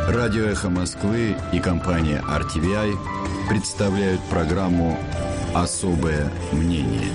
Радио «Эхо Москвы» и компания RTVI представляют программу «Особое мнение».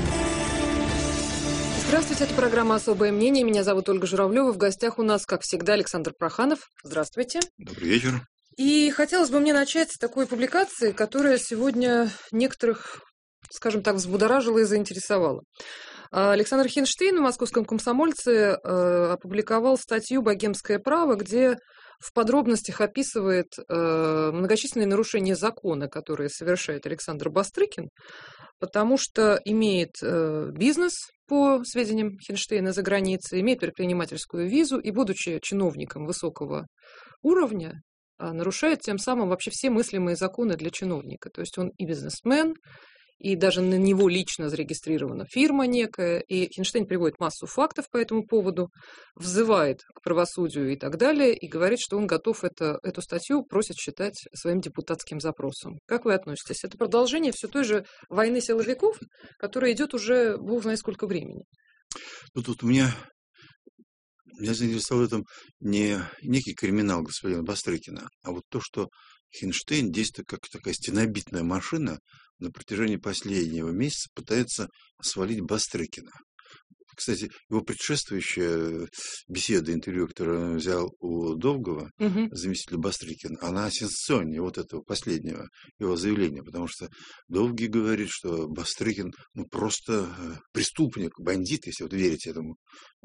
Здравствуйте, это программа «Особое мнение». Меня зовут Ольга Журавлева. В гостях у нас, как всегда, Александр Проханов. Здравствуйте. Добрый вечер. И хотелось бы мне начать с такой публикации, которая сегодня некоторых, скажем так, взбудоражила и заинтересовала. Александр Хинштейн в «Московском комсомольце» опубликовал статью «Богемское право», где в подробностях описывает многочисленные нарушения закона, которые совершает Александр Бастрыкин, потому что имеет бизнес, по сведениям Хинштейна, за границей, имеет предпринимательскую визу и, будучи чиновником высокого уровня, нарушает тем самым вообще все мыслимые законы для чиновника. То есть он и бизнесмен, и даже на него лично зарегистрирована фирма некая, и Хинштейн приводит массу фактов по этому поводу, взывает к правосудию и так далее, и говорит, что он готов эту статью просит считать своим депутатским запросом. Как вы относитесь? Это продолжение все той же войны силовиков, которая идет уже бог знает сколько времени. Ну, тут меня заинтересовал в этом не некий криминал господина Бастрыкина, а вот то, что Хинштейн действует как такая стенобитная машина, на протяжении последнего месяца пытается свалить Бастрыкина. Кстати, его предшествующая беседа, интервью, которое он взял у Довгого, заместителя Бастрыкина, она сенсационнее вот этого последнего его заявления, потому что Довгий говорит, что Бастрыкин просто преступник, бандит, если вот верите этому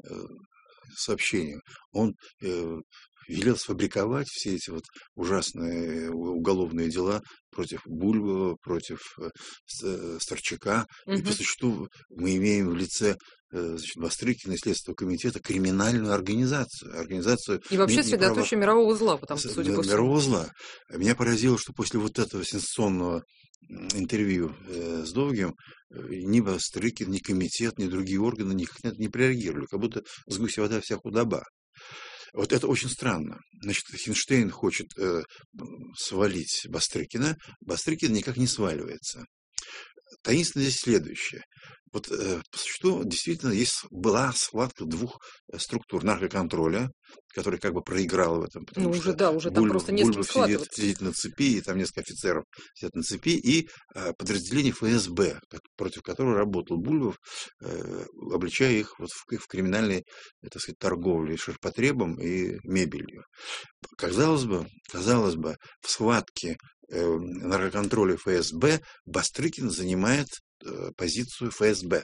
сообщению. Он велел сфабриковать все эти вот ужасные уголовные дела против Бульбова, против Старчака. И по существу мы имеем в лице Бастрыкина и Следственного комитета криминальную организацию. И вообще средоточие мирового зла, потому что, судя по всему. Мирового зла. Меня поразило, что после вот этого сенсационного интервью с Довгим ни Бастрыкин, ни комитет, ни другие органы никак не прореагировали, как будто с гуся вода вся худоба. Вот это очень странно. Значит, Хинштейн хочет свалить Бастрыкина, Бастрыкин никак не сваливается. Таинственно здесь следующее. Вот по существу действительно была схватка двух структур наркоконтроля, который как бы проиграл в этом. Потому что уже там просто не с кем схватываться. Сидит на цепи, и там несколько офицеров сидят на цепи, и подразделение ФСБ, против которого работал Бульбов, обличая их вот в криминальной, так сказать, торговле ширпотребом и мебелью. Казалось бы, в схватке наркоконтроля ФСБ Бастрыкин занимает позицию ФСБ.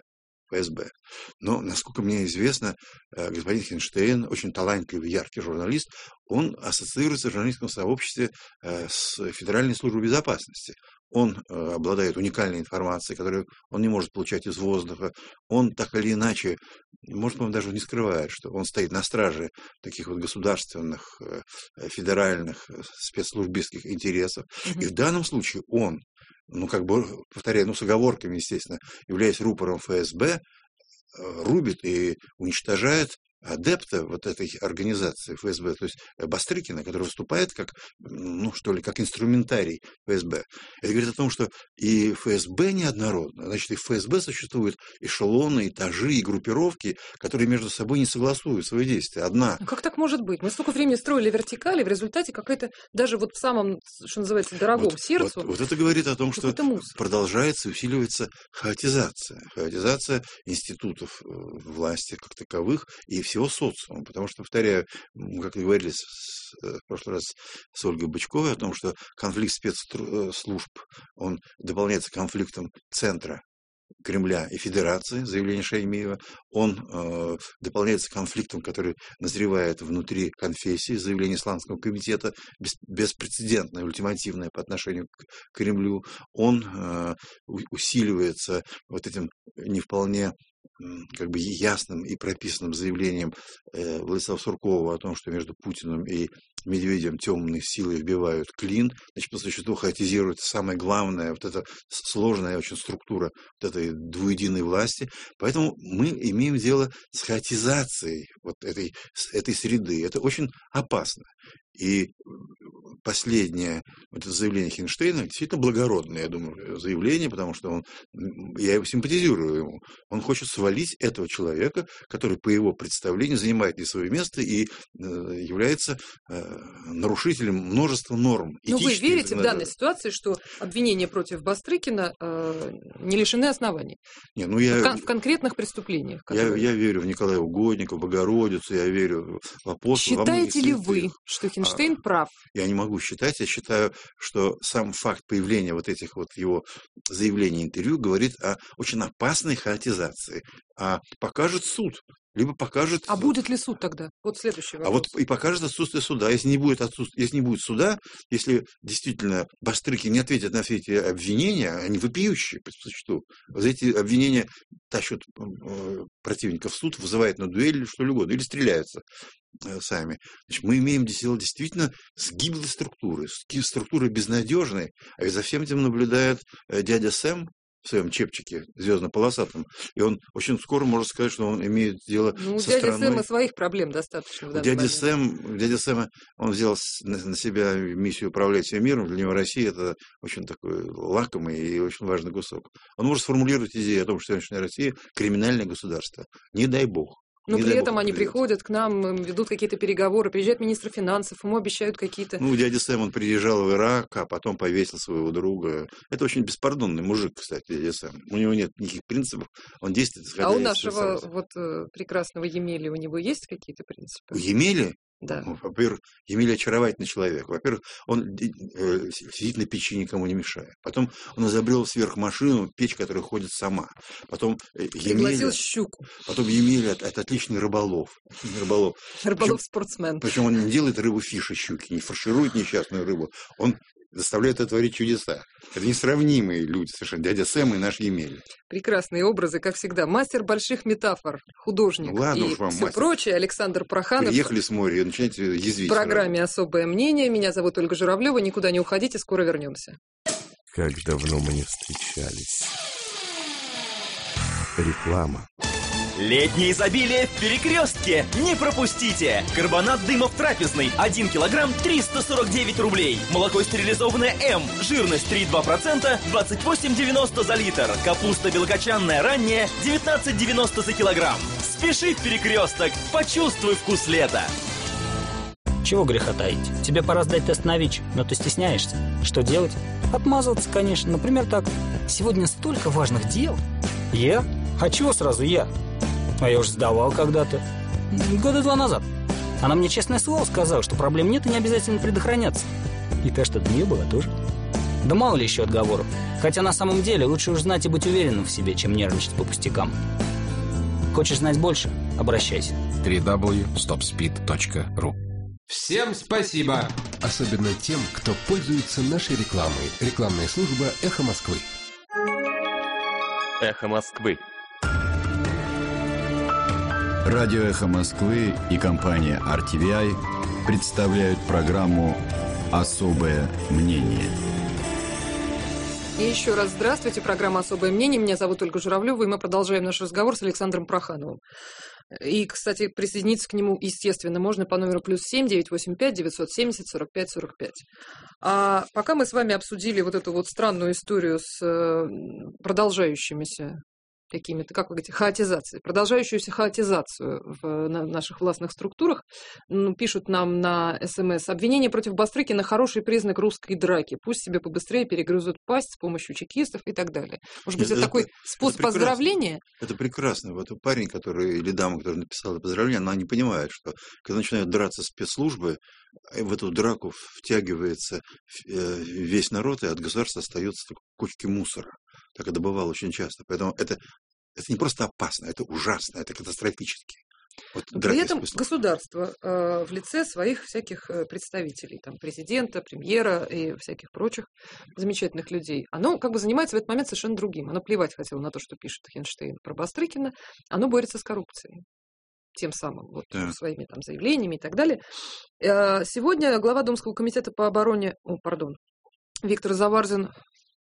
Но, насколько мне известно, господин Хинштейн, очень талантливый, яркий журналист, он ассоциируется в журналистском сообществе с Федеральной службой безопасности. Он обладает уникальной информацией, которую он не может получать из воздуха. Он так или иначе, может, он даже не скрывает, что он стоит на страже таких вот государственных, федеральных, спецслужбистских интересов. И в данном случае он, повторяю, с оговорками, естественно, являясь рупором ФСБ, рубит и уничтожает адепта вот этой организации ФСБ, то есть Бастрыкина, который выступает как инструментарий ФСБ. Это говорит о том, что и ФСБ неоднородно, значит, и в ФСБ существуют эшелоны, этажи и группировки, которые между собой не согласуют свои действия. Как так может быть? Мы столько времени строили вертикали, в результате какая-то, даже вот в самом, что называется, дорогом сердцу. Вот это говорит о том, что продолжается, усиливается хаотизация институтов власти как таковых и всего социума, потому что, повторяю, как и говорили в прошлый раз с Ольгой Бычковой о том, что конфликт спецслужб, он дополняется конфликтом центра Кремля и Федерации, заявление Шаймиева, он дополняется конфликтом, который назревает внутри конфессии, заявление Исламского комитета, беспрецедентное, ультимативное по отношению к Кремлю, он усиливается вот этим не вполне ясным и прописанным заявлением Владислава Суркова о том, что между Путиным и Медведевым темные силы вбивают клин, значит, по существу хаотизируется самое главное, вот эта сложная очень структура вот этой двуединой власти. Поэтому мы имеем дело с хаотизацией вот этой среды. Это очень опасно. И последнее вот это заявление Хинштейна действительно благородное, я думаю, заявление, потому что я его симпатизирую ему. Он хочет свалить этого человека, который, по его представлению, занимает не свое место и является нарушителем множества норм. Но вы верите в данной ситуации, что обвинения против Бастрыкина не лишены оснований? Не, в конкретных преступлениях? Я верю в Николая Угодника, в Богородицу, я верю в апостолов. Считаете ли вы, что Хинштейн прав? Я не могу считать. Я считаю, что сам факт появления вот этих вот его заявлений, интервью говорит о очень опасной хаотизации. А покажет суд. Либо покажет... А будет ли суд тогда? Вот следующий вопрос. А вот и покажет отсутствие суда. Если не будет суда, если действительно Бастрыкин не ответит на все эти обвинения, они вопиющие по существу. Вот эти обвинения тащат противников в суд, вызывают на дуэль или что угодно, или стреляются сами. Значит, мы имеем дело действительно с гиблой структурой, структурой безнадежной, а ведь за всем этим наблюдает дядя Сэм в своем чепчике звездно-полосатом. И он очень скоро может сказать, что он имеет дело со дядя страной... Сэма своих проблем достаточно. Дядя Сэм, он взял на себя миссию управлять всем миром. Для него Россия – это очень такой лакомый и очень важный кусок. Он может сформулировать идею о том, что сегодняшняя Россия – криминальное государство. Не дай бог. Но при этом они приходят к нам, ведут какие-то переговоры, приезжает министр финансов, ему обещают какие-то... дядя Сэм, он приезжал в Ирак, а потом повесил своего друга. Это очень беспардонный мужик, кстати, дядя Сэм. У него нет никаких принципов, он действует исходя из... А у нашего прекрасного Емели, у него есть какие-то принципы? У Емели? Да. Во-первых, Емеля очаровательный человек. Во-первых, он сидит на печи, никому не мешает. Потом он изобрел сверхмашину, печь, которая ходит сама. Потом пригласил щуку. Потом Емеля – это отличный рыболов. Рыболов-спортсмен. Причем он не делает рыбу фиши щуки, не фарширует несчастную рыбу. Он заставляет это творить чудеса. Это несравнимые люди совершенно. Дядя Сэм и наш Емеля. Прекрасные образы, как всегда. Мастер больших метафор, художник и все прочее. Александр Проханов. Приехали с моря и начинаете язвить. В программе «Особое мнение». Меня зовут Ольга Журавлева. Никуда не уходите, скоро вернемся. Как давно мы не встречались. Реклама. Летнее изобилие в Перекрестке. Не пропустите. Карбонат дымов трапезный. 1 килограмм 349 рублей. Молоко стерилизованное М. Жирность 3,2%. 28,90 за литр. Капуста белокочанная ранняя. 19,90 за килограмм. Спеши в Перекресток. Почувствуй вкус лета. Чего греха таить? Тебе пора сдать тест на ВИЧ, но ты стесняешься. Что делать? Отмазываться, конечно. Например, так. Сегодня столько важных дел. Я? А чего сразу я? А я уже сдавал когда-то. 2 года назад. Она мне честное слово сказала, что проблем нет и не обязательно предохраняться. И та что-то не было тоже. Да мало ли еще отговоров. Хотя на самом деле лучше уж знать и быть уверенным в себе, чем нервничать по пустякам. Хочешь знать больше? Обращайся. www.stopspeed.ru. Всем спасибо! Особенно тем, кто пользуется нашей рекламой. Рекламная служба «Эхо Москвы». Эхо Москвы. Радио «Эхо Москвы» и компания RTVI представляют программу «Особое мнение». И еще раз здравствуйте. Программа «Особое мнение». Меня зовут Ольга Журавлева, и мы продолжаем наш разговор с Александром Прохановым. И, кстати, присоединиться к нему, естественно, можно по номеру +7 985 970 45 45. А пока мы с вами обсудили вот эту вот странную историю с продолжающимися какими-то, как вы говорите, хаотизацией, продолжающуюся хаотизацию в наших властных структурах, пишут нам на СМС: обвинение против Бастрыкина – хороший признак русской драки. Пусть себе побыстрее перегрызут пасть с помощью чекистов и так далее. Может быть, это такой способ поздравления? Это прекрасно. Вот парень, или дама, которая написала поздравление, она не понимает, что когда начинают драться спецслужбы, в эту драку втягивается весь народ, и от государства остается только кучки мусора. Так это бывало очень часто. Поэтому это не просто опасно, это ужасно, это катастрофически. Вот при этом государство в лице своих всяких представителей, там, президента, премьера и всяких прочих замечательных людей, оно как бы занимается в этот момент совершенно другим. Оно плевать хотело на то, что пишет Хинштейн про Бастрыкина, оно борется с коррупцией. Тем самым, своими там заявлениями и так далее. Сегодня глава Думского комитета по обороне, Виктор Заварзин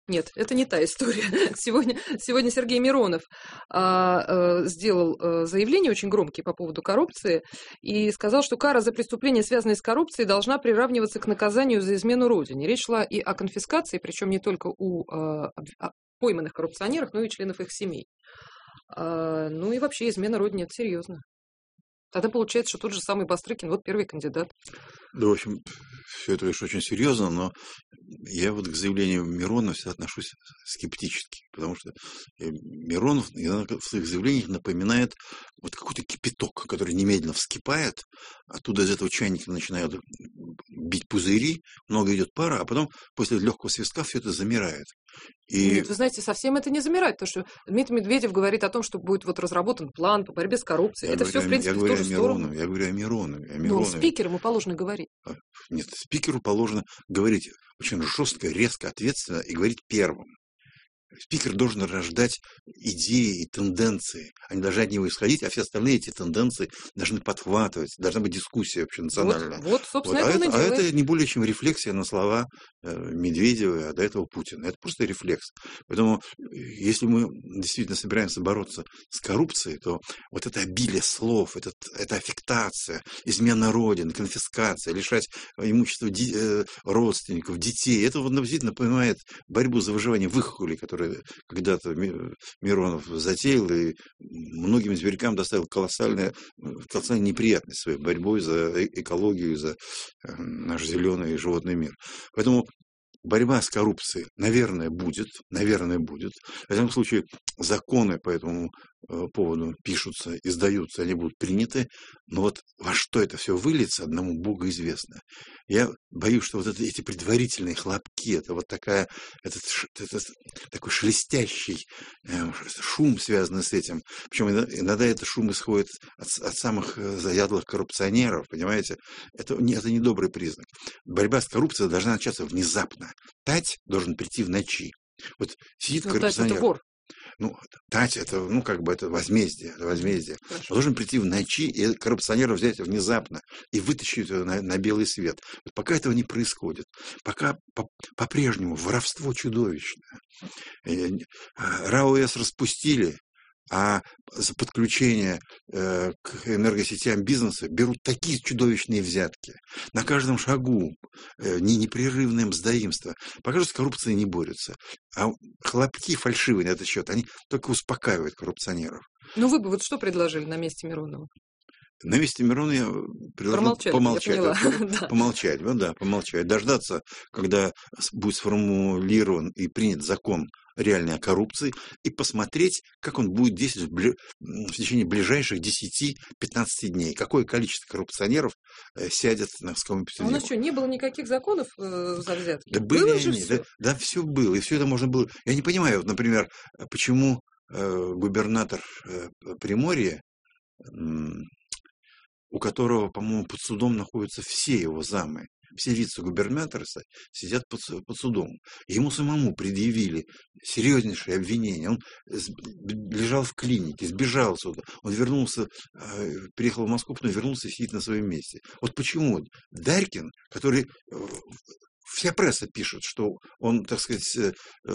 Нет, это не та история. Сегодня Сергей Миронов сделал заявление очень громкие по поводу коррупции и сказал, что кара за преступления, связанные с коррупцией, должна приравниваться к наказанию за измену Родине. Речь шла и о конфискации, причем не только у пойманных коррупционеров, но и членов их семей. Ну и вообще измена Родине – это серьезно. Тогда получается, что тот же самый Бастрыкин, вот первый кандидат. Да, в общем, все это, конечно, очень серьезно, но я вот к заявлению Миронова всегда отношусь скептически, потому что Миронов иногда в своих заявлениях напоминает вот какой-то кипяток, который немедленно вскипает, оттуда из этого чайника начинают бить пузыри, много идет пара, а потом после легкого свистка все это замирает. И... Нет, вы знаете, совсем это не замирает, потому что Дмитрий Медведев говорит о том, что будет вот разработан план по борьбе с коррупцией. Это все, в принципе, в ту же сторону. Я говорю о Миронове. Ну, спикеру ему положено говорить. Нет, спикеру положено говорить очень жестко, резко, ответственно и говорить первым. Спикер должен рождать идеи и тенденции. Они должны от него исходить, а все остальные эти тенденции должны подхватывать. Должна быть дискуссия вообще национальная. Вот собственно, это он и делает. А это не более чем рефлексия на слова Медведева, а до этого Путина. Это просто рефлекс. Поэтому, если мы действительно собираемся бороться с коррупцией, то вот это обилие слов, это аффектация, измена Родины, конфискация, лишать имущества родственников, детей, это вот действительно напоминает борьбу за выживание в Ихуле, который когда-то Миронов затеял и многим зверькам доставил колоссальные неприятности своей борьбой за экологию, за наш зеленый животный мир. Поэтому борьба с коррупцией, наверное, будет. В этом случае законы по этому поводу пишутся, издаются, они будут приняты. Но вот во что это все выльется, одному Богу известно. Я боюсь, что вот эти предварительные хлопки, это вот такой шелестящий шум, связанный с этим. Причем иногда этот шум исходит от самых заядлых коррупционеров, понимаете? Это недобрый признак. Борьба с коррупцией должна начаться внезапно. Тать должен прийти в ночи. Вот сидит коррупционер. Тать – это вор. Тать это, это возмездие. Он должен прийти в ночи и коррупционера взять внезапно и вытащить его на белый свет. Вот пока этого не происходит, пока по-прежнему воровство чудовищное. РАОС распустили, а за подключение к энергосетям бизнеса берут такие чудовищные взятки. На каждом шагу непрерывное мздоимство. Пока что с коррупцией не борются. А хлопки фальшивые на этот счет, они только успокаивают коррупционеров. Ну, вы бы вот что предложили на месте Миронова? На месте Мирона я предложил помолчать. Дождаться, когда будет сформулирован и принят закон реальной о коррупции, и посмотреть, как он будет действовать в течение ближайших 10-15 дней. Какое количество коррупционеров сядет на скамью подсудимых. А у нас что, не было никаких законов за взятки? Да были они, да, все было. И все это можно было... Я не понимаю, вот, например, почему губернатор Приморья, у которого, по-моему, под судом находятся все его замы, все вице-губернаторы сидят под судом. Ему самому предъявили серьезнейшее обвинение. Он лежал в клинике, сбежал отсюда. Он вернулся, приехал в Москву, потом вернулся и сидит на своем месте. Вот почему Дарькин, который... Вся пресса пишет, что он, так сказать,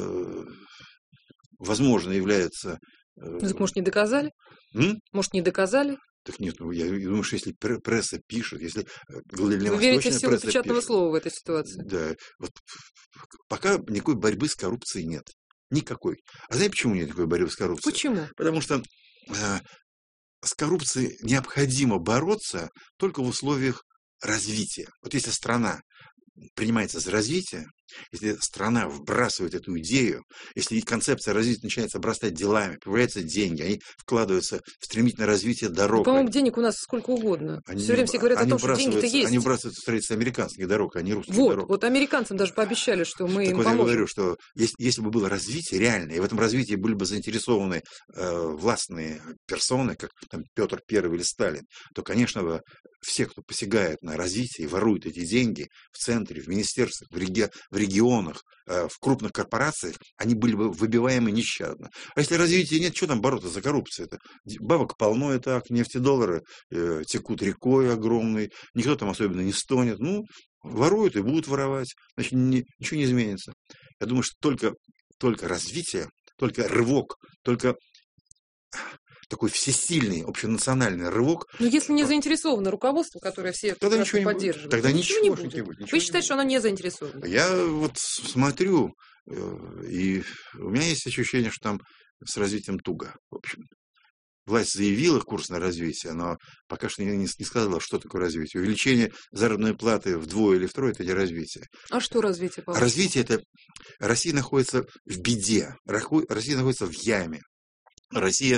возможно, является... Так, может, не доказали? Может, не доказали? Так нет, я думаю, что если пресса пишет, если Вы верите в силу печатного слова в этой ситуации? Да. Вот пока никакой борьбы с коррупцией нет. Никакой. А знаете, почему нет никакой борьбы с коррупцией? Почему? Потому что с коррупцией необходимо бороться только в условиях развития. Вот если страна принимается за развитие, если страна вбрасывает эту идею, если концепция развития начинается обрастать делами, появляются деньги, они вкладываются в стремительное развитие дорог. По-моему, денег у нас сколько угодно. Все время все говорят о том, что деньги-то есть. Они вбрасывают в строительство американских дорог, а не русских дорог. Вот американцам даже пообещали, что мы им поможем. Я говорю, что если бы было развитие реальное, и в этом развитии были бы заинтересованы властные персоны, как там Петр I или Сталин, то, конечно, все, кто посягает на развитие и ворует эти деньги в центре, в министерствах, в регионах, в крупных корпорациях, они были бы выбиваемы нещадно. А если развития нет, что там бороться за коррупцию? Бабок полно и так, нефтедоллары текут рекой огромной, никто там особенно не стонет. Воруют и будут воровать, значит, ничего не изменится. Я думаю, что только только развитие, только рывок, только такой всесильный общенациональный рывок. Но если не заинтересовано руководство, которое все тогда ничего не поддерживают, тогда ничего не будет. Вы считаете, что оно не заинтересовано? Я вот смотрю, и у меня есть ощущение, что там с развитием туго, в общем. Власть заявила курс на развитие, но пока что не сказала, что такое развитие. Увеличение заработной платы вдвое или втрое – это не развитие. А что развитие? Развитие – это Россия находится в беде, Россия находится в яме. Россия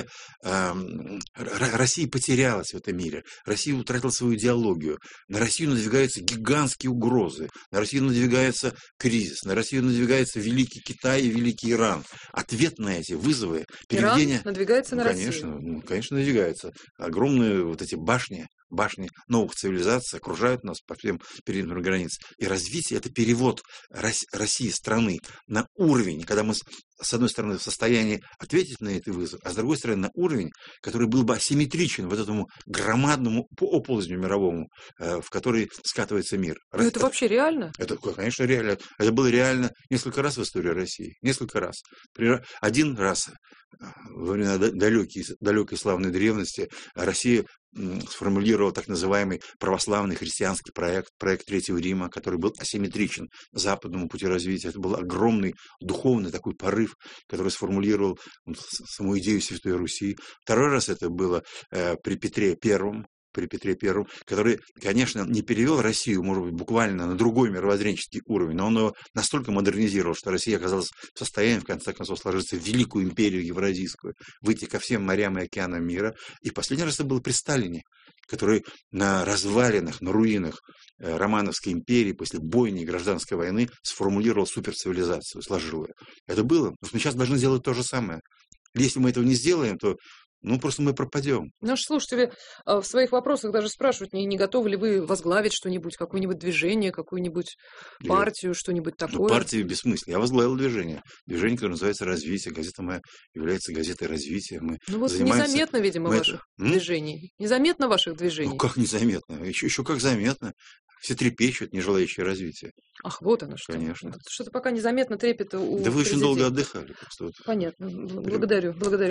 потерялась в этом мире, Россия утратила свою идеологию, на Россию надвигаются гигантские угрозы, на Россию надвигается кризис, на Россию надвигается Великий Китай и Великий Иран. Ответ на эти вызовы, переведение... Иран надвигается на Россию? Конечно, надвигается. Огромные вот эти башни новых цивилизаций окружают нас по всем периметрам границ. И развитие – это перевод России, страны, на уровень, когда мы, с одной стороны, в состоянии ответить на этот вызов, а с другой стороны, на уровень, который был бы асимметричен вот этому громадному оползню мировому, в который скатывается мир. Но это вообще реально? Это, конечно, реально. Это было реально несколько раз в истории России. Несколько раз. Один раз во времена далекой славной древности Россия сформулировал так называемый православный христианский проект Третьего Рима, который был асимметричен западному пути развития. Это был огромный духовный такой порыв, который сформулировал саму идею Святой Руси. Второй раз это было при Петре Первом, который, конечно, не перевел Россию, может быть, буквально на другой мировоззренческий уровень, но он его настолько модернизировал, что Россия оказалась в состоянии, в конце концов, сложиться в великую империю евразийскую, выйти ко всем морям и океанам мира. И последний раз это было при Сталине, который на развалинах, на руинах Романовской империи после бойни и гражданской войны сформулировал суперцивилизацию, сложил ее. Это было. Мы сейчас должны сделать то же самое. Если мы этого не сделаем, то просто мы пропадем. Наши слушатели в своих вопросах даже спрашивают, не готовы ли вы возглавить что-нибудь, какое-нибудь движение, какую-нибудь партию, что-нибудь такое? Партия бессмысленна. Я возглавил движение. Движение, которое называется «Развитие». Газета моя является газетой развития. Мы незаметно, видимо, ваших движений. Незаметно ваших движений. Как незаметно? Еще как заметно. Все трепещут, не желающие развития. Ах, вот оно что. Конечно. Что-то пока незаметно трепета у Да вы очень долго отдыхали. Понятно. Благодарю.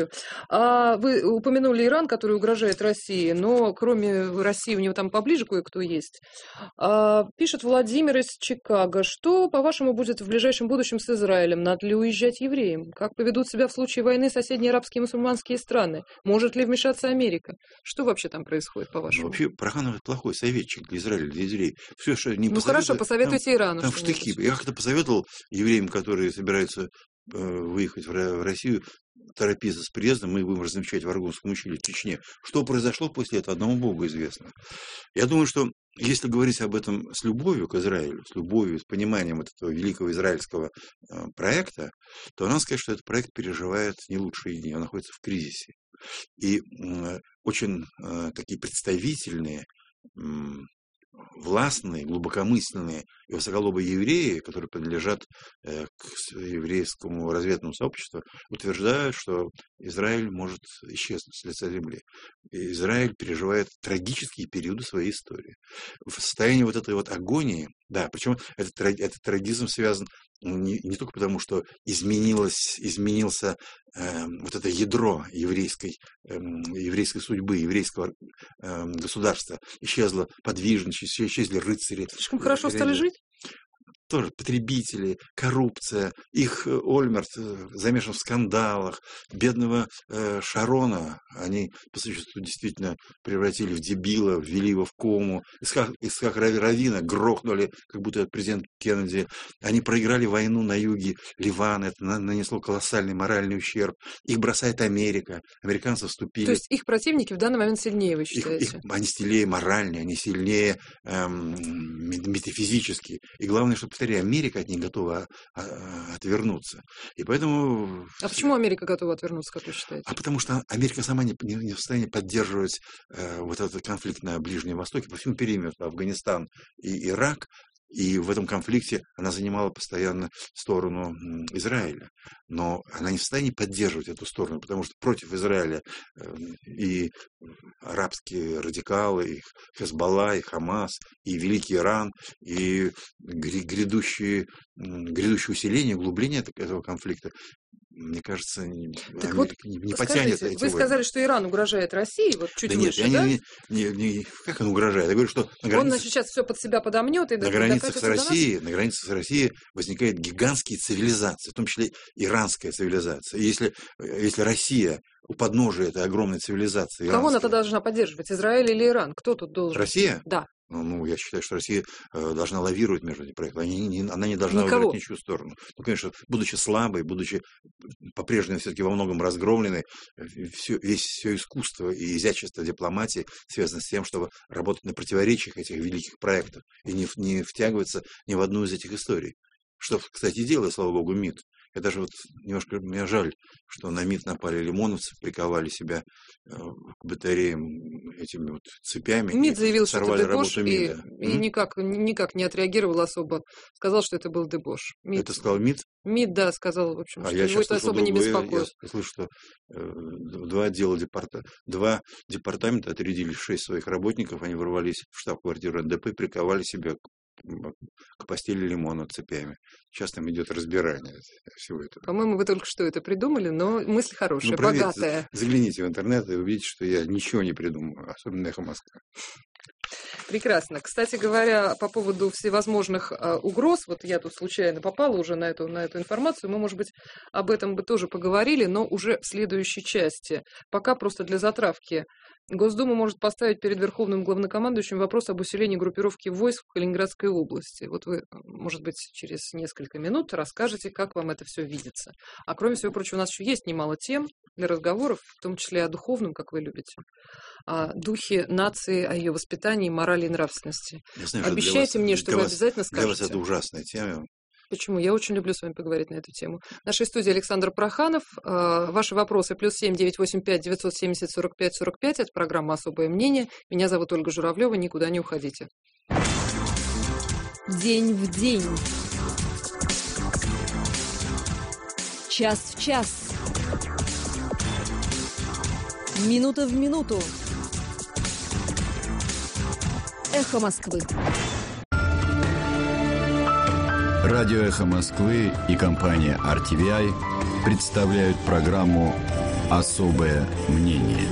Вы упомянули Иран, который угрожает России, но кроме России у него там поближе кое-кто есть. Пишет Владимир из Чикаго. Что, по-вашему, будет в ближайшем будущем с Израилем? Надо ли уезжать евреям? Как поведут себя в случае войны соседние арабские и мусульманские страны? Может ли вмешаться Америка? Что вообще там происходит, по-вашему? Вообще, Проханов плохой советчик для Израиля, для евреев. Все, что не хорошо, посоветуйте Ирану. Там штыки. Я как-то посоветовал евреям, которые собираются выехать в Россию, торопиться с приездом, мы будем размещать в Аргунском ущелье в Чечне. Что произошло после этого, одному Богу известно. Я думаю, что если говорить об этом с любовью к Израилю, с любовью, с пониманием этого великого израильского проекта, то надо сказать, что этот проект переживает не лучшие дни, он находится в кризисе. И очень такие представительные, властные, глубокомысленные и высоколобые евреи, которые принадлежат к еврейскому разведному сообществу, утверждают, что Израиль может исчезнуть с лица земли. И Израиль переживает трагические периоды своей истории. В состоянии вот этой вот агонии, да, причем этот трагизм связан не только потому, что изменился вот это ядро еврейской судьбы, еврейского государства. Исчезла подвижность, исчезли рыцари. Слишком хорошо стали жить? Тоже потребители, коррупция. Их Ольмерт замешан в скандалах. Бедного Шарона они, по существу, действительно превратили в дебила, ввели его в кому. Исхак Равина грохнули, как будто президент Кеннеди. Они проиграли войну на юге Ливана. Это нанесло колоссальный моральный ущерб. Их бросает Америка. Американцы вступили. То есть их противники в данный момент сильнее, вы считаете? Они сильнее морально, они сильнее метафизически. И главное, что, повторяю, Америка от них готова отвернуться. И поэтому... А почему Америка готова отвернуться, как вы считаете? А потому что Америка сама не в состоянии поддерживать вот этот конфликт на Ближнем Востоке по всему периметру. Афганистан и Ирак. И в этом конфликте она занимала постоянно сторону Израиля. Но она не в состоянии поддерживать эту сторону, потому что против Израиля и арабские радикалы, и Хезболла, и Хамас, и Великий Иран, и грядущее усиление, углубление этого конфликта, мне кажется, Так вот, не потянет эти вы сказали, что Иран угрожает России, вот чуть да нет, выше, да? как он угрожает? Я говорю, что Он, значит, сейчас все под себя подомнет и на границах с Россией возникает гигантские цивилизации, в том числе иранская цивилизация. И если Россия у подножия этой огромной цивилизации... Кого она тогда должна поддерживать, Израиль или Иран? Кто тут должен? Россия? Да. Ну, я считаю, что Россия должна лавировать между этими проектами. Она не должна выбрать ничью сторону. Ну, конечно, будучи слабой, будучи по-прежнему все-таки во многом разгромленной, все искусство и изящество дипломатии связано с тем, чтобы работать на противоречиях этих великих проектов и не втягиваться ни в одну из этих историй. Что, кстати, делает, слава богу, МИД. Я даже вот немножко мне жаль, что на МИД напали лимоновцы, приковали себя к батареям этими вот цепями. МИД заявил, что это дебош, и никак не отреагировал особо. Сказал, что это был дебош. Это сказал МИД? МИД, да, сказал, в общем, что его это особо не беспокоит. Я слышу, что два департамента отрядили 6 своих работников, они ворвались в штаб-квартиру НДП и приковали себя к постели лимона цепями. Сейчас там идет разбирание всего этого. По-моему, вы только что это придумали, но мысль хорошая, богатая. Загляните в интернет и увидите, что я ничего не придумаю, особенно «Эхо Москвы». Прекрасно. Кстати говоря, по поводу всевозможных угроз, вот я тут случайно попала уже на эту информацию, мы, может быть, об этом бы тоже поговорили, но уже в следующей части. Пока просто для затравки. Госдума может поставить перед Верховным главнокомандующим вопрос об усилении группировки войск в Калининградской области. Вот вы, может быть, через несколько минут расскажете, как вам это все видится. А кроме всего прочего, у нас еще есть немало тем для разговоров, в том числе о духовном, как вы любите, о духе нации, о ее воспитании, морали и нравственности. Знаю, обещайте мне, что вы обязательно скажете. Для вас это ужасная тема. Почему? Я очень люблю с вами поговорить на эту тему. В нашей студии Александр Проханов. Ваши вопросы +7 985 970 45 45. Это программа «Особое мнение». Меня зовут Ольга Журавлева. Никуда не уходите. День в день. Час в час. Минута в минуту. Эхо Москвы. Радио «Эхо Москвы» и компания RTVI представляют программу «Особое мнение».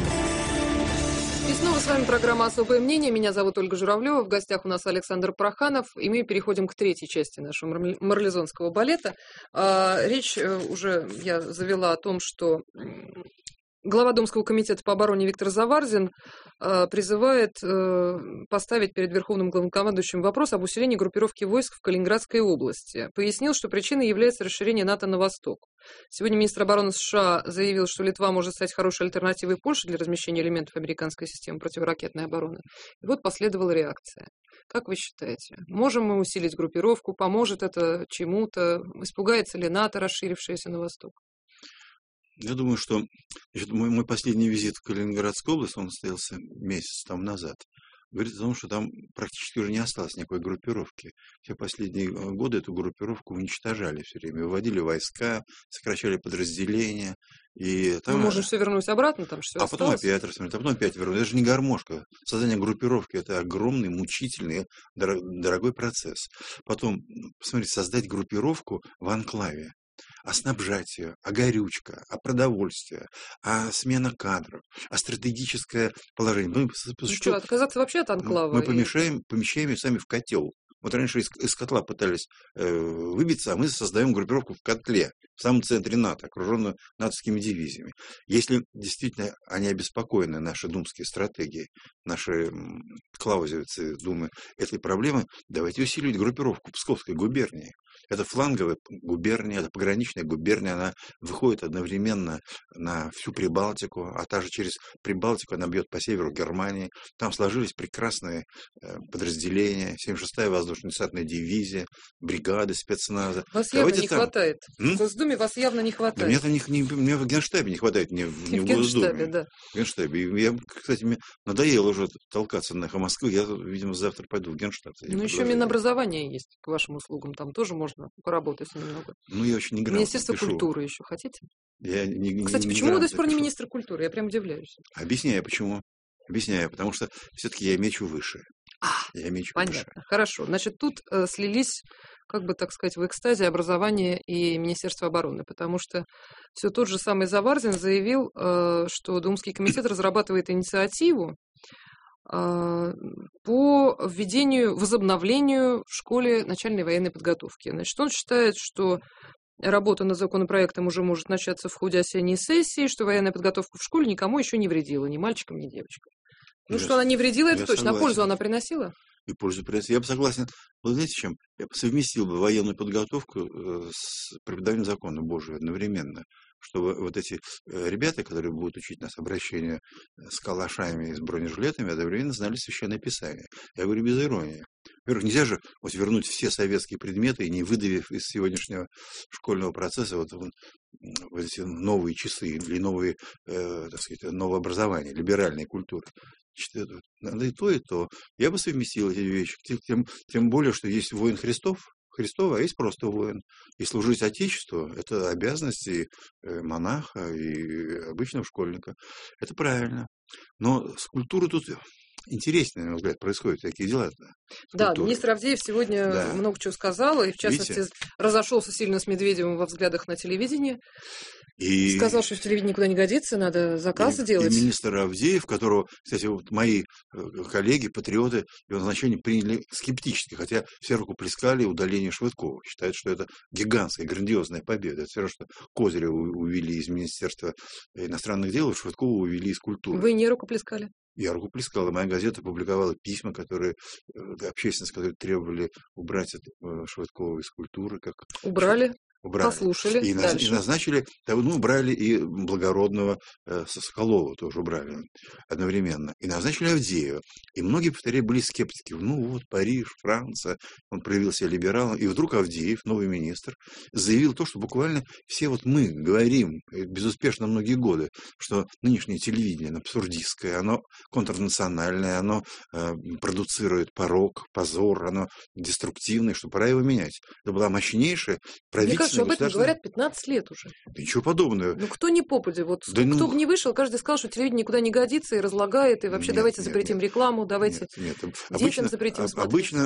И снова с вами программа «Особое мнение». Меня зовут Ольга Журавлева. В гостях у нас Александр Проханов. И мы переходим к третьей части нашего марлезонского балета. Речь уже я завела о том, что глава Думского комитета по обороне Виктор Заварзин призывает поставить перед Верховным главнокомандующим вопрос об усилении группировки войск в Калининградской области. Пояснил, что причиной является расширение НАТО на восток. Сегодня министр обороны США заявил, что Литва может стать хорошей альтернативой Польши для размещения элементов американской системы противоракетной обороны. И вот последовала реакция. Как вы считаете, можем мы усилить группировку? Поможет это чему-то? Испугается ли НАТО, расширившееся на восток? Я думаю, что мой последний визит в Калининградскую область, он состоялся месяц назад, говорит о том, что там практически уже не осталось никакой группировки. Все последние годы эту группировку уничтожали все время, выводили войска, сокращали подразделения. И там... Мы можем все вернуть обратно, там все потом опять рассмотреть, а потом опять вернуть. Это же не гармошка. Создание группировки – это огромный, мучительный, дорогой процесс. Потом, посмотрите, создать группировку в анклаве. А снабжать ее, а горючка, а продовольствие, а смена кадров, а стратегическое положение. Что, отказаться вообще от анклава? Мы помещаем ее сами в котел. Вот раньше из котла пытались выбиться, а мы создаем группировку в котле, в самом центре НАТО, окруженную натовскими дивизиями. Если действительно они обеспокоены, наши думские стратегии, наши клаузевицы Думы, этой проблемы, давайте усиливать группировку Псковской губернии. Это фланговая губерния, это пограничная губерния, она выходит одновременно на всю Прибалтику, а также через Прибалтику она бьет по северу Германии. Там сложились прекрасные подразделения, 76-я воздушная воздушно-десантная дивизия, бригады спецназа. Вас явно не хватает. М? В Госдуме вас явно не Да хватает. мне там мне в Генштабе не хватает, не в В Госдуме. Генштабе, да. В Генштабе. И я, кстати, мне надоело уже толкаться на «Эхо Москвы». Я, видимо, завтра пойду в Генштаб. Ну, еще Минобразование есть к вашим услугам. Там тоже можно поработать немного. Ну, я очень неграмотно Министерство пишу. культуры еще хотите? Я Кстати, почему вы до сих пор не пишу. министр культуры? Я прям удивляюсь. Объясняю, почему. Объясняю, потому что все-таки я мечу выше. Я мечу выше. Понятно. Хорошо. Значит, тут слились, как бы так сказать, в экстазе образование и Министерство обороны, потому что все тот же самый Заварзин заявил, что Думский комитет разрабатывает инициативу по введению, возобновлению в школе начальной военной подготовки. Значит, он считает, что работа над законопроектом уже может начаться в ходе осенней сессии, что военная подготовка в школе никому еще не вредила, ни мальчикам, ни девочкам. Ну, что она не вредила, это точно. А пользу она приносила? И пользу приносила. Я бы согласен. Вы знаете, чем? Я бы совместил бы военную подготовку с преподаванием закона Божьего одновременно. Чтобы вот эти ребята, которые будут учить нас обращению с калашами и с бронежилетами, одновременно знали Священное Писание. Я говорю без иронии. Во-первых, нельзя же вот вернуть все советские предметы, не выдавив из сегодняшнего школьного процесса вот эти новые часы или новые, так сказать, новое образование, либеральной культуры. Надо и то, и то. Я бы совместил эти вещи. Тем более, что есть воин Христова, а есть просто воин. И служить Отечеству – это обязанность и монаха, и обычного школьника. Это правильно. Но с культурой тут интереснее, на мой взгляд, происходят такие дела. Да, министр Авдеев сегодня много чего сказал, и в частности разошелся сильно с Медведевым во взглядах на телевидении. И сказал, что телевидение никуда не годится, надо заказы делать. И министр Авдеев, которого, кстати, вот мои коллеги, патриоты, его назначение приняли скептически, хотя все рукоплескали удаление Швыдкова. Считают, что это гигантская, грандиозная победа. Это все равно, что Козырева увели из Министерства иностранных дел, Швыдкова увели из культуры. Вы не рукоплескали? Я рукоплескал, и моя газета публиковала письма, которые общественность, которые требовали убрать Швыдкова из культуры. Убрали? Убрали. Послушали. И назначили, убрали и благородного Соколова тоже убрали одновременно. И назначили Авдеева. И многие, повторяю, были скептики. Ну вот, Париж, Франция, он проявил себя либералом. И вдруг Авдеев, новый министр, заявил то, что буквально все вот мы говорим безуспешно многие годы, что нынешнее телевидение, оно абсурдистское, оно контрнациональное, оно продуцирует порок, позор, оно деструктивное, что пора его менять. Это была мощнейшая правительственная. Об этом говорят 15 лет уже. Да ничего подобного. Ну, кто не попадет? Вот да кто бы не вышел, каждый сказал, что телевидение никуда не годится и разлагает, и вообще давайте запретим рекламу, давайте детям запретим смотреть. Обычно,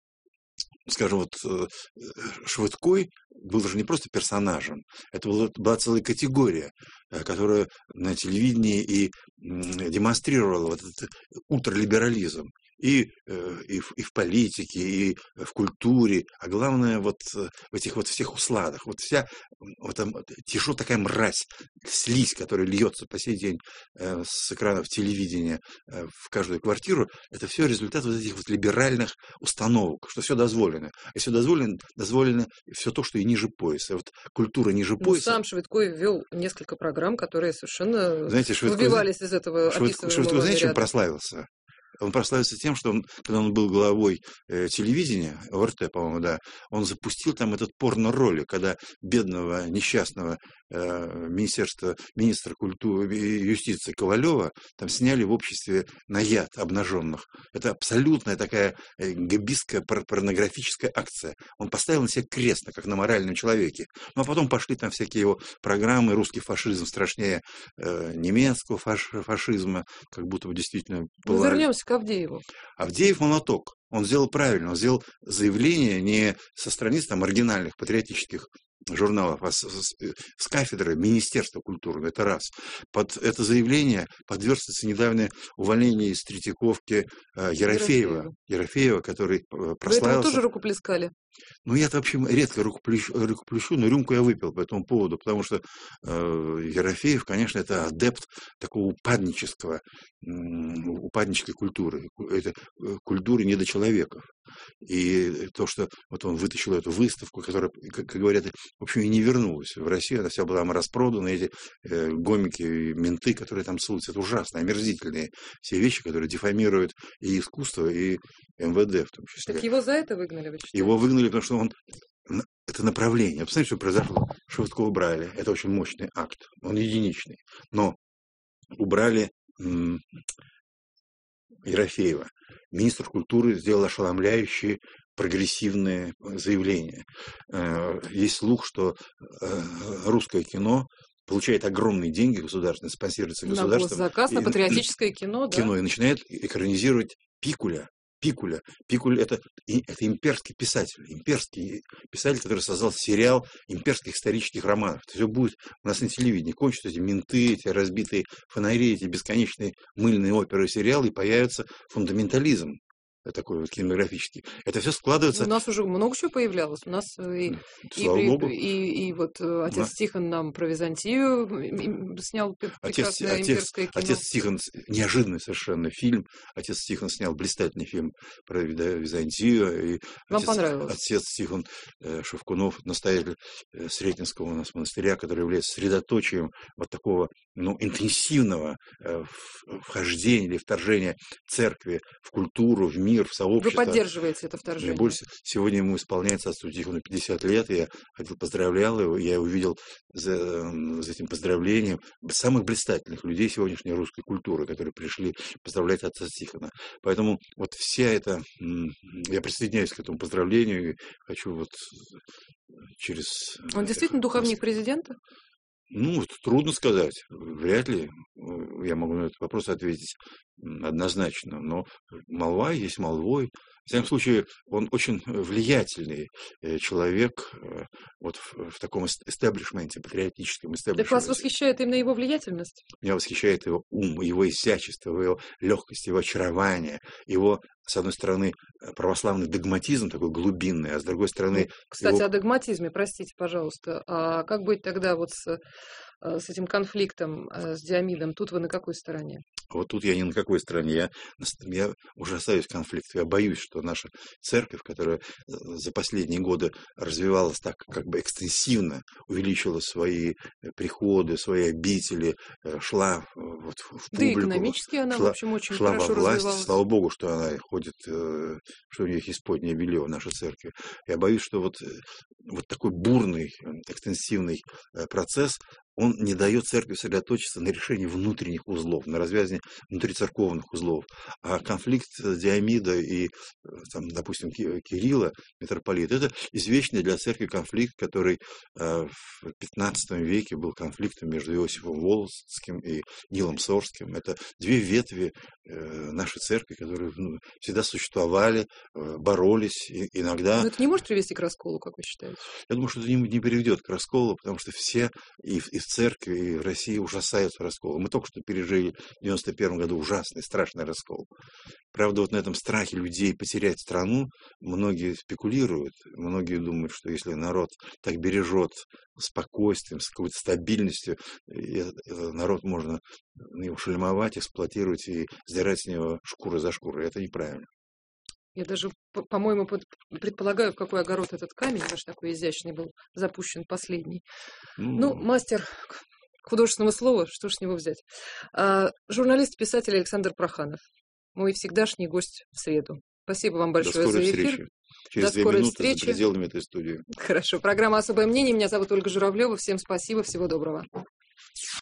скажем, вот Швыдкой был же не просто персонажем, это была целая категория, которая на телевидении и демонстрировала вот этот ультралиберализм. И в политике, и в культуре, а главное вот в этих вот всех усладах. Вот вся вот там тишо такая мразь, слизь, которая льется по сей день с экранов телевидения в каждую квартиру, это все результат вот этих вот либеральных установок, что все дозволено. И все дозволено все то, что и ниже пояса. Вот культура ниже пояса. Сам Швыдкой ввел несколько программ, которые совершенно выбивались из этого описываемого Швыдкой, знаете, чем ряда. Прославился? Он прославился тем, что когда он был главой телевидения, ОРТ, по-моему, да, он запустил там этот порно-ролик, когда бедного, несчастного министра культуры и юстиции Ковалева там сняли в обществе на яд обнаженных. Это абсолютная такая габистская порнографическая акция. Он поставил на себя крест, как на моральном человеке. Ну, а потом пошли там всякие его программы, русский фашизм страшнее немецкого фашизма, как будто бы действительно было. Вернемся к Авдееву. Авдеев молоток. Он сделал правильно, он сделал заявление не со страниц там маргинальных патриотических журналов, а с кафедры Министерства культуры, это раз. Под это заявление подвергся недавнее увольнение из Третьяковки Ерофеева, который прославился. Вы этому тоже рукоплескали? Ну, я-то вообще редко рукоплещу, но рюмку я выпил по этому поводу, потому что Ерофеев, конечно, это адепт такого упаднической культуры, это культуры недочеловеков. И то, что вот он вытащил эту выставку, которая, как говорят, в общем, и не вернулась в Россию, она вся была там распродана, эти гомики, менты, которые там ссылаются, это ужасно, омерзительные все вещи, которые дефамируют и искусство, и МВД в том числе. Так его за это выгнали, вы считаете? Его выгнали, потому что он... Это направление. Посмотрите, что произошло. Шевытко убрали. Это очень мощный акт. Он единичный. Но убрали Ерофеева. Министр культуры сделал ошеломляющие прогрессивные заявления. Есть слух, что русское кино получает огромные деньги государственные, спонсируется государством. На госзаказ, на патриотическое кино, да? Кино, и начинает экранизировать Пикуля. Пикуль это имперский писатель, который создал сериал имперских исторических романов. Это все будет у нас на телевидении. Кончатся эти менты, эти разбитые фонари, эти бесконечные мыльные оперы и сериалы, и появится фундаментализм такой вот кинематографический. Это все складывается... У нас уже много чего появлялось. У нас и вот отец Тихон нам про Византию снял прекрасное имперское кино. Отец Тихон, неожиданный совершенно фильм. Отец Тихон снял блистательный фильм про Византию. И вам понравилось? Отец Тихон Шевкунов, настоятель Сретенского у нас монастыря, который является средоточием вот такого интенсивного вхождения или вторжения церкви в культуру, в мир, в сообщество. Вы поддерживаете это вторжение? Сегодня ему исполняется отцу Тихону 50 лет. Я ходил, поздравлял его. Я увидел за этим поздравлением самых блистательных людей сегодняшней русской культуры, которые пришли поздравлять отца Тихона. Поэтому вот вся эта... Я присоединяюсь к этому поздравлению и хочу вот через... Он действительно духовник президента? Трудно сказать. Вряд ли я могу на этот вопрос ответить однозначно. Но молва есть молвой. В всяком случае, он очень влиятельный человек вот в таком эстеблишменте, патриотическом эстеблишменте. Так вас восхищает именно его влиятельность? Меня восхищает его ум, его изящество, его легкость, его очарование, его, с одной стороны, православный догматизм такой глубинный, а с другой стороны... Кстати, о догматизме, простите, пожалуйста. А как быть тогда вот с этим конфликтом с Диомидом? Тут вы на какой стороне? Вот тут я ни на какой стороне. Я ужасаюсь конфликту. Я боюсь, что наша церковь, которая за последние годы развивалась так как бы экстенсивно, увеличила свои приходы, свои обители, шла вот в публику. Да, экономически она, в общем, очень хорошо развивалась. Слава Богу, что она ходит, что у нее есть исподнее белье в нашей церкви. Я боюсь, что вот такой бурный, экстенсивный процесс, он не дает церкви сосредоточиться на решении внутренних узлов, на развязании внутрицерковных узлов. А конфликт Диомида и, допустим, Кирилла, митрополита, это извечный для церкви конфликт, который в XV веке был конфликтом между Иосифом Волоцким и Нилом Сорским. Это две ветви нашей церкви, которые всегда существовали, боролись, иногда... Но это не может привести к расколу, как вы считаете? Я думаю, что это не приведет к расколу, потому что все и в церкви, и в России ужасаются расколом. Мы только что пережили в 91 году ужасный, страшный раскол. Правда, вот на этом страхе людей потерять страну многие спекулируют. Многие думают, что если народ так бережет спокойствием, с какой-то стабильностью, народ можно его шельмовать, эксплуатировать и сдирать с него шкуру за шкурой. Это неправильно. Я даже, по-моему, предполагаю, в какой огород этот камень ваш такой изящный был запущен последний. Мастер художественного слова, что ж с него взять. Журналист-писатель Александр Проханов. Мой всегдашний гость в среду. Спасибо вам большое за эфир. Встречи. Через 2 минуты за пределами этой студии. Хорошо. Программа «Особое мнение». Меня зовут Ольга Журавлева. Всем спасибо. Всего доброго.